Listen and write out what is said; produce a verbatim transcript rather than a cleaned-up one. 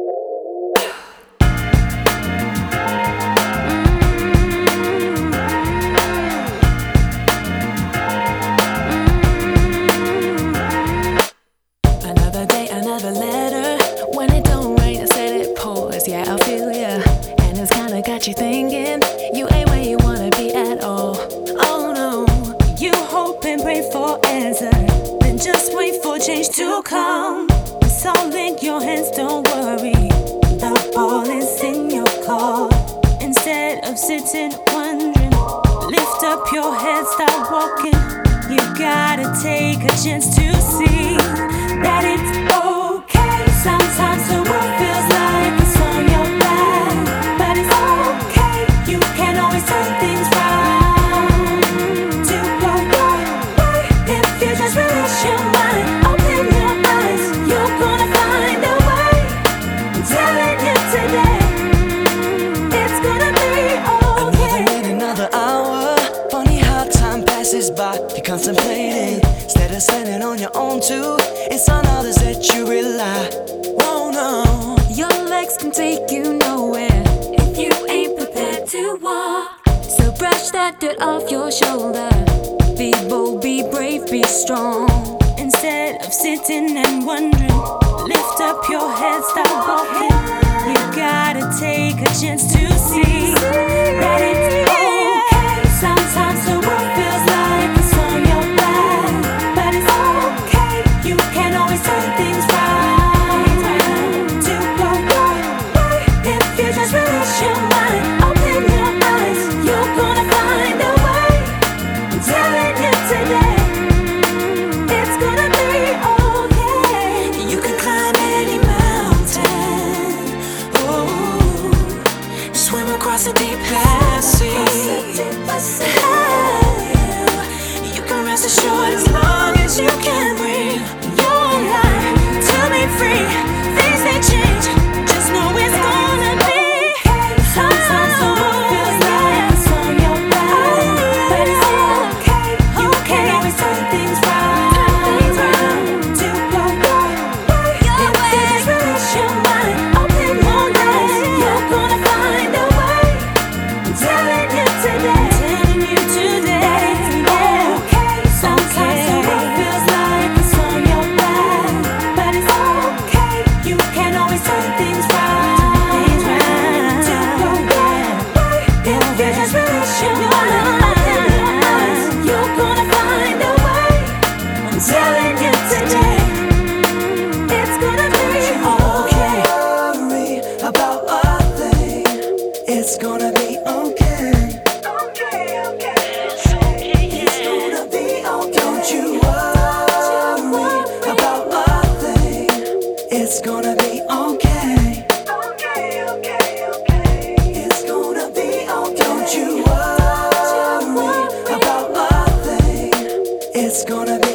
Another day, another letter. When it don't rain, I said it pours. Yeah, I feel ya. And it's kinda got you thinking you ain't where you wanna be at all. Oh no. You hope and pray for answer, then just wait for change to come. It's all in your hands, don't worry. The ball is in your court. Instead of sitting wondering, lift up your head, start walking. You gotta take a chance to see that it's okay. Sometimes the world feels like it's on your back, but it's okay. You can always turn things round to go your way. If you just release your mind, open your eyes, you're gonna find a way. I'm telling you today, it's gonna be okay. Another minute, another hour. Funny how time passes by. You're contemplating instead of standing on your own too. It's on others that you rely. Oh no. Your legs can take you nowhere if you ain't prepared to walk. So brush that dirt off your shoulder. Be bold, be brave, be strong. Instead of sitting and wondering, lift up your head, start walking. You gotta take a chance to see that it's okay. Sometimes the world feels like it's on your back, but it's okay. You can always turn things round to go your way. If you just release your mind, open your eyes, you're gonna find a way. I'm telling you today, it's gonna be okay. You can climb any mountain, oh, swim across the deep sea. Hey, you can rest assured as long as you can breathe. Your life to be free. Things they change, just know it's gonna be. Sometimes the world feels like it's on your back, but it's okay. You can always turn things round to go your way. If you just release your mind, open your eyes, you're gonna find a way. I'm telling you today, telling you today, it's okay. Sometimes the world feels like it's on your back, but it's okay. You can always turn things round to go your way. If you just release your mind, open your eyes, you're gonna find a way. I'm telling you today, it's gonna be okay. Worry about a thing. It's gonna be okay. Okay, okay. It's gonna be okay. Don't you worry about a thing. It's gonna be okay. Okay, okay, okay. It's gonna be okay. Don't you worry about a thing. It's gonna be